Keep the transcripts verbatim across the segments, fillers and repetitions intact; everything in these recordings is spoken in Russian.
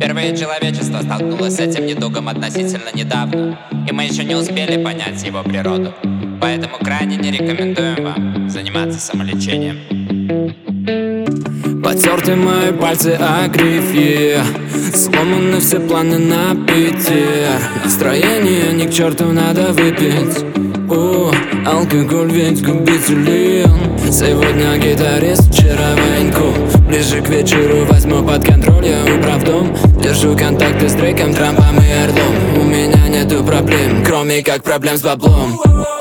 Впервые человечество столкнулось с этим недугом относительно недавно, и мы еще не успели понять его природу. Поэтому крайне не рекомендуем вам заниматься самолечением. Потерты мои пальцы о грифе, сломаны все планы на питье. Настроение ни к черту, надо выпить. О, алкоголь ведь губителен. Сегодня гитарист, вчера военку. Ближе к вечеру возьму под контроль, я управдом. Держу контакты с Дрейком, Трампом и Орлом. У меня нету проблем, кроме как проблем с баблом.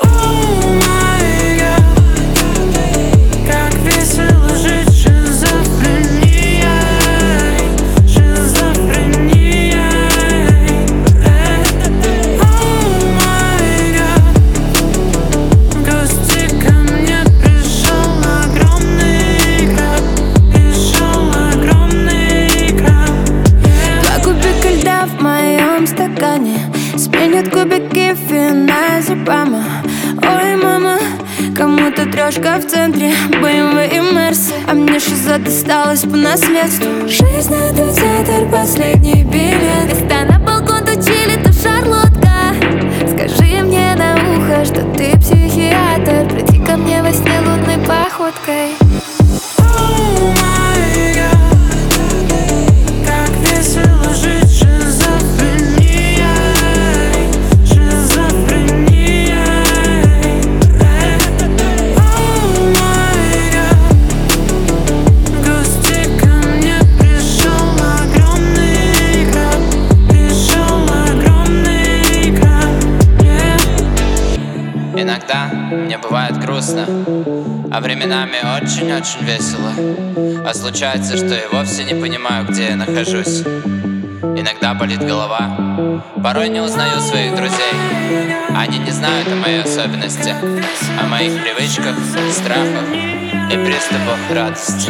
Сменят кубики вина зубами. Ой, мама, кому-то трешка в центре, бэ эм вэ и Мерс, а мне шиза досталась по наследству. Жизнь это театр, последний билет. Если на балкон то чили, то шарлотка. Скажи мне на ухо, что ты психиатр. Приди ко мне во сне лунной походкой. Иногда мне бывает грустно, а временами очень-очень весело. А случается, что я вовсе не понимаю, где я нахожусь. Иногда болит голова, порой не узнаю своих друзей. Они не знают о моей особенности, о моих привычках, страхах и приступах радости.